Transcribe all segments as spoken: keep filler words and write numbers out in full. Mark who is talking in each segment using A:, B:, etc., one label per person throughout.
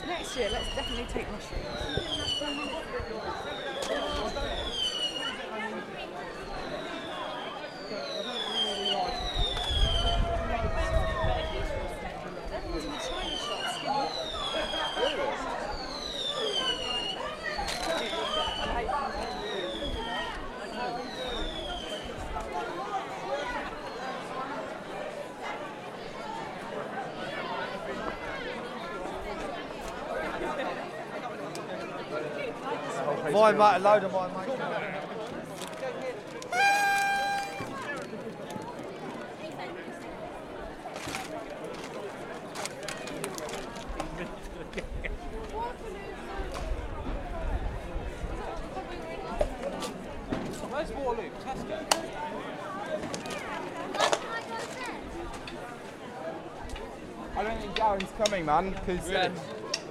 A: next year, let's definitely take mushrooms.
B: My mate, a load of my mates.
C: Where's Waterloo? Tesco? I don't think Darren's coming, man, because...
B: Really?
C: Um,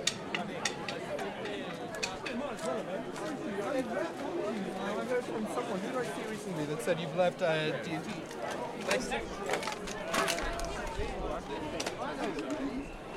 C: I heard from someone, who did I see recently, that said you've left uh, D and T.